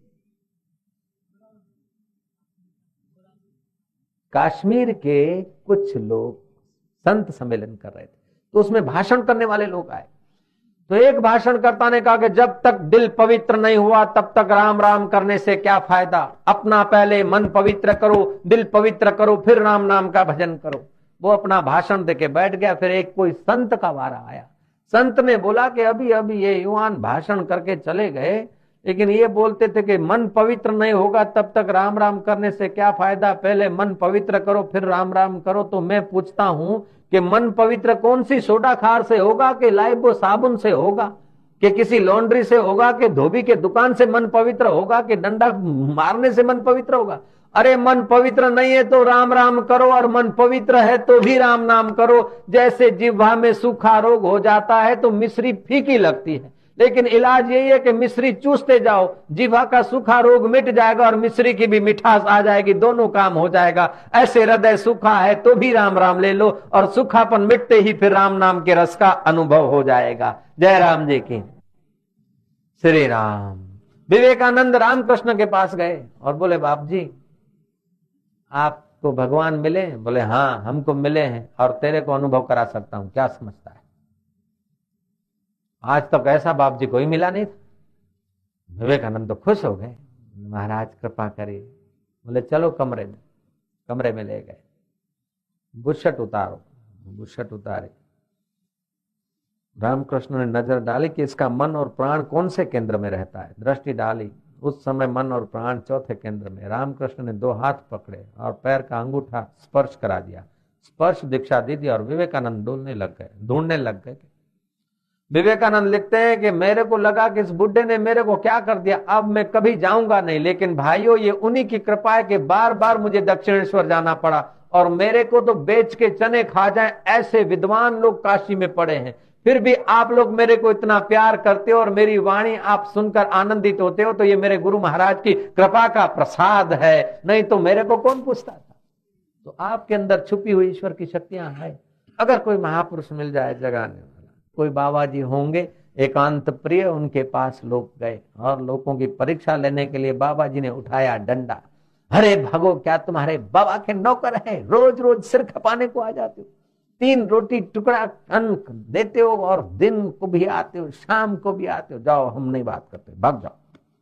कश्मीर के कुछ लोग संत सम्मेलन कर रहे थे तो उसमें भाषण करने वाले लोग आए। तो एक भाषणकर्ता ने कहा कि जब तक दिल पवित्र नहीं हुआ तब तक राम राम करने से क्या फायदा, अपना पहले मन पवित्र करो, दिल पवित्र करो, फिर राम नाम का भजन करो। वो अपना भाषण देके बैठ गया। फिर एक कोई संत का वारा आया। संत ने बोला कि अभी अभी ये युवान भाषण करके चले गए, लेकिन ये बोलते थे कि मन पवित्र नहीं होगा तब तक राम राम करने से क्या फायदा, पहले मन पवित्र करो फिर राम राम करो। तो मैं पूछता हूं कि मन पवित्र कौन सी सोडा खार से होगा कि लाइबो साबुन से होगा? कि किसी लॉन्ड्री से होगा, कि धोबी के दुकान से मन पवित्र होगा, कि डंडा मारने से मन पवित्र होगा? अरे मन पवित्र नहीं है तो राम राम करो, और मन पवित्र है तो भी राम नाम करो। जैसे जिह्वा में सूखा रोग हो जाता है तो मिश्री फीकी लगती है, लेकिन इलाज यही है कि मिश्री चूसते जाओ, जिह्वा का सूखा रोग मिट जाएगा और मिश्री की भी मिठास आ जाएगी, दोनों काम हो जाएगा। ऐसे हृदय सूखा है तो भी राम राम ले लो, और सूखापन मिटते ही फिर राम नाम के रस का अनुभव हो जाएगा। जय राम जी की। श्री राम। विवेकानंद रामकृष्ण के पास गए और बोले, बाप जी आपको भगवान मिले? बोले हाँ हमको मिले हैं, और तेरे को अनुभव करा सकता हूं, क्या समझता है? आज तक ऐसा बाप जी कोई मिला नहीं था। विवेकानंद तो खुश हो गए, महाराज कृपा करिए। बोले चलो कमरे में ले गए। बुशट उतारो, बुशट उतारे। रामकृष्ण ने नजर डाली कि इसका मन और प्राण कौन से केंद्र में रहता है। दृष्टि डाली, उस समय मन और प्राण चौथे केंद्र में। रामकृष्ण ने 2 हाथ पकड़े और पैर का अंगूठा स्पर्श करा दिया, स्पर्श दीक्षा दी थी, और विवेकानंद ढूंढने लग गए। विवेकानंद लिखते हैं कि मेरे को लगा कि इस बुड्ढे ने मेरे को क्या कर दिया, अब मैं कभी जाऊंगा नहीं, लेकिन भाइयों ये उन्हीं की कृपा है कि बार बार मुझे दक्षिणेश्वर जाना पड़ा, और मेरे को तो बेच के चने खा जाए ऐसे विद्वान लोग काशी में पड़े हैं, फिर भी आप लोग मेरे को इतना प्यार करते हो और मेरी वाणी आप सुनकर आनंदित होते हो, तो ये मेरे गुरु महाराज की कृपा का प्रसाद है, नहीं तो मेरे को कौन पूछता था। तो आपके अंदर छुपी हुई ईश्वर की शक्तियां हैं। अगर कोई महापुरुष मिल जाए जगाने वाला, कोई बाबा जी होंगे एकांत प्रिय, उनके पास लोग गए और लोगों की परीक्षा लेने के लिए बाबा जी ने उठाया डंडा। अरे भगो, क्या तुम्हारे बाबा के नौकर है? रोज रोज सिर खपाने को आ जाते हो, 3 रोटी टुकड़ा अन्न देते हो, और दिन को भी आते हो, शाम को भी आते हो। जाओ हम नहीं बात करते, भाग जाओ।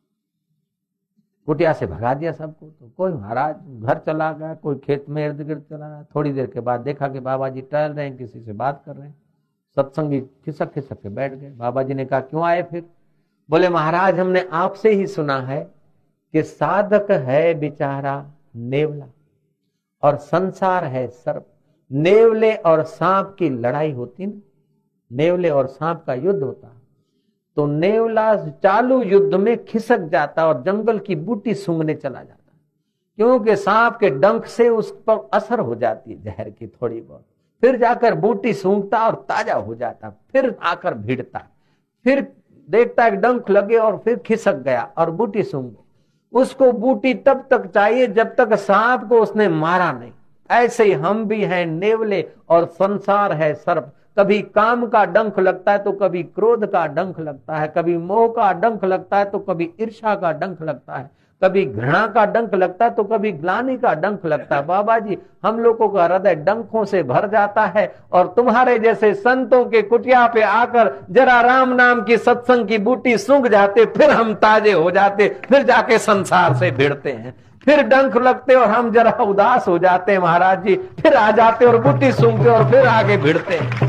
कुटिया से भगा दिया सबको। तो कोई महाराज घर चला गया, कोई खेत में इर्द गिर्द चला गया। थोड़ी देर के बाद देखा कि बाबा जी टहल रहे हैं, किसी से बात कर रहे हैं। सत्संगी खिसक खिसक के बैठ गए। बाबा जी ने कहा क्यों आए फिर? बोले महाराज हमने आपसे ही सुना है कि साधक है बेचारा नेवला और संसार है सर्प। नेवले और सांप की लड़ाई होती ना, नेवले और सांप का युद्ध होता, तो नेवला चालू युद्ध में खिसक जाता और जंगल की बूटी सूंघने चला जाता, क्योंकि सांप के डंक से उस पर असर हो जाती है जहर की थोड़ी बहुत। फिर जाकर बूटी सूंघता और ताजा हो जाता, फिर आकर भिड़ता, फिर देखता है डंक लगे और फिर खिसक गया और बूटी सूंघ। उसको बूटी तब तक चाहिए जब तक सांप को उसने मारा नहीं। ऐसे ही हम भी हैं नेवले और संसार है सर्प। कभी काम का डंक लगता है तो कभी क्रोध का डंक लगता है, कभी मोह का डंक लगता है तो कभी ईर्ष्या का डंक लगता है, कभी घृणा का डंक लगता है तो कभी ग्लानि का डंक लगता है। बाबा जी हम लोगों का हृदय डंकों से भर जाता है, और तुम्हारे जैसे संतों के कुटिया पे आकर जरा राम नाम की सत्संग की बूटी सूंघ जाते, फिर हम ताजे हो जाते, फिर जाके संसार से भिड़ते हैं। फिर डंक लगते और हम जरा उदास हो जाते हैं महाराज जी, फिर आ जाते और बूटी सूंघते और फिर आगे भिड़ते हैं।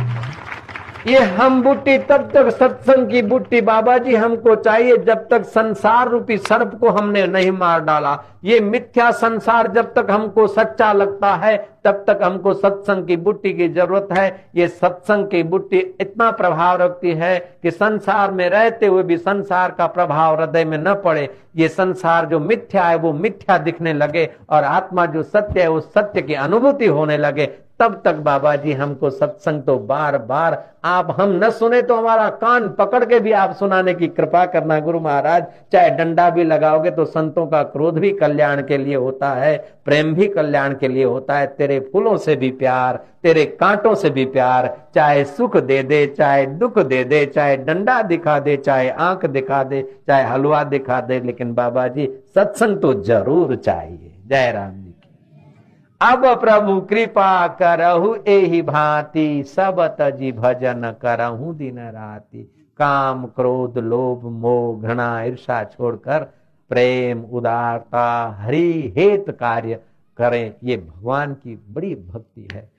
ये हम बूटी तब तक सत्संग की बूटी बाबा जी हमको चाहिए जब तक संसार रूपी सर्प को हमने नहीं मार डाला। ये मिथ्या संसार जब तक हमको सच्चा लगता है तब तक हमको सत्संग की बूटी की जरूरत है। ये सत्संग की बूटी इतना प्रभाव रखती है कि संसार में रहते हुए भी संसार का प्रभाव हृदय में न पड़े। ये संसार जो मिथ्या है वो मिथ्या दिखने लगे और आत्मा जो सत्य है उस सत्य की अनुभूति होने लगे। तब तक बाबा जी हमको सत्संग तो बार बार आप हम न सुने तो हमारा कान पकड़ के भी आप सुनाने की कृपा करना गुरु महाराज। चाहे डंडा भी लगाओगे तो संतों का क्रोध भी कल्याण के लिए होता है, प्रेम भी कल्याण के लिए होता है। तेरे फूलों से भी प्यार, तेरे कांटों से भी प्यार, चाहे सुख दे दे चाहे दुख दे दे, चाहे डंडा दिखा दे चाहे आंख दिखा दे चाहे हलवा दिखा दे, लेकिन बाबा जी सत्संग तो जरूर चाहिए। जय राम जी। अब प्रभु कृपा करहु एहि भांति, सब तजी भजन करहु दिन राति। काम क्रोध लोभ मोह घृणा ईर्षा छोड़कर प्रेम उदारता हरि हेत कार्य करें। ये भगवान की बड़ी भक्ति है।